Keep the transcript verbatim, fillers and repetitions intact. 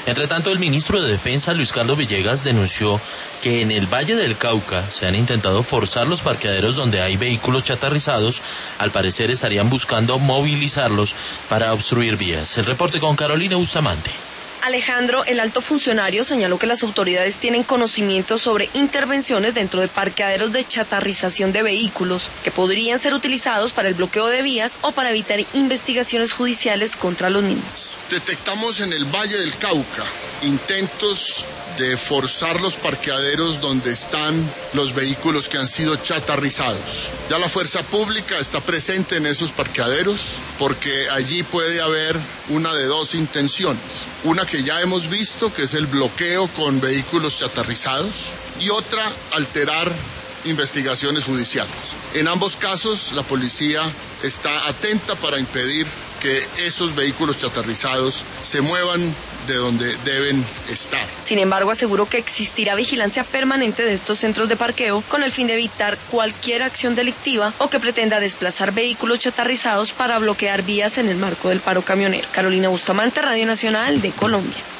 Entre tanto, el ministro de Defensa, Luis Carlos Villegas, denunció que en el Valle del Cauca se han intentado forzar los parqueaderos donde hay vehículos chatarrizados. Al parecer estarían buscando movilizarlos para obstruir vías. El reporte con Carolina Bustamante. Alejandro, el alto funcionario, señaló que las autoridades tienen conocimiento sobre intervenciones dentro de parqueaderos de chatarrización de vehículos que podrían ser utilizados para el bloqueo de vías o para evitar investigaciones judiciales contra los mismos. Detectamos en el Valle del Cauca intentos de forzar los parqueaderos donde están los vehículos que han sido chatarrizados. Ya la fuerza pública está presente en esos parqueaderos porque allí puede haber una de dos intenciones. Una que ya hemos visto, que es el bloqueo con vehículos chatarrizados, y otra, alterar investigaciones judiciales. En ambos casos, la policía está atenta para impedir que esos vehículos chatarrizados se muevan de donde deben estar. Sin embargo, aseguró que existirá vigilancia permanente de estos centros de parqueo con el fin de evitar cualquier acción delictiva o que pretenda desplazar vehículos chatarrizados para bloquear vías en el marco del paro camionero. Carolina Bustamante, Radio Nacional de Colombia.